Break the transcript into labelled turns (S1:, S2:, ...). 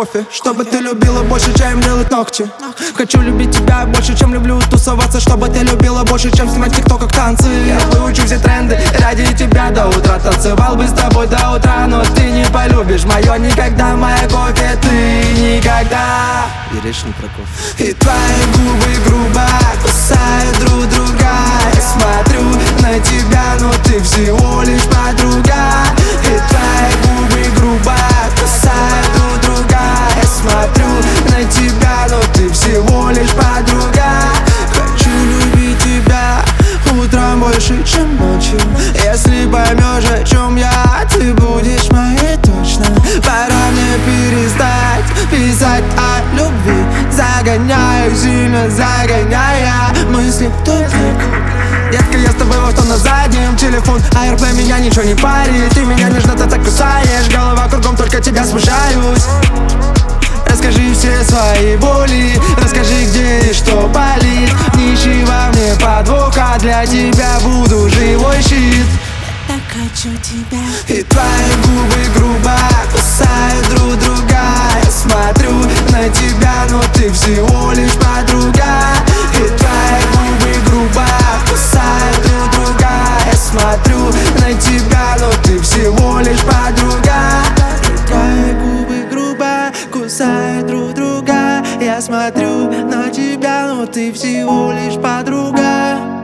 S1: кофе. Чтобы ты любила больше, чем делать ногти. Хочу любить тебя больше, чем люблю тусоваться. Чтобы ты любила больше, чем снимать в тиктоках танцы. Я выучу все тренды ради тебя до утра. Танцевал бы с тобой до утра, но ты не полюбишь мое никогда, моя кофе, ты никогда.
S2: И речь не про кофе.
S1: И твои губы грубо кусают друг друга. Я смотрю на тебя, но ты всего лишь подруга. И твои губы грубо кусают друг друга. Я смотрю на тебя, но ты всего лишь подруга. Хочу любить тебя утром больше, чем ночью. Если поймешь, о чем я, ты будешь моей точно. Пора мне перестать писать о любви. Загоняю, сильно загоняя мысли в тупик. Детка, я с тобой во что на заднем. Телефон, AirPlay, меня ничего не парит. Ты меня нежно так кусаешь. Голова кругом, только тебя смущаюсь. Расскажи все свои боли. Расскажи, где и что болит. Не ищи во мне подвоха. Для тебя буду живой щит.
S3: Я так хочу тебя.
S1: И твои губы грубо кусают друг друга. Я смотрю на тебя, но ты всего лишь подруга. И твои губы грубо кусают друг друга. Я смотрю на тебя, но ты всего лишь подруга. Твои губы грубо кусают друг друга. Я смотрю на тебя, но ты всего лишь подруга.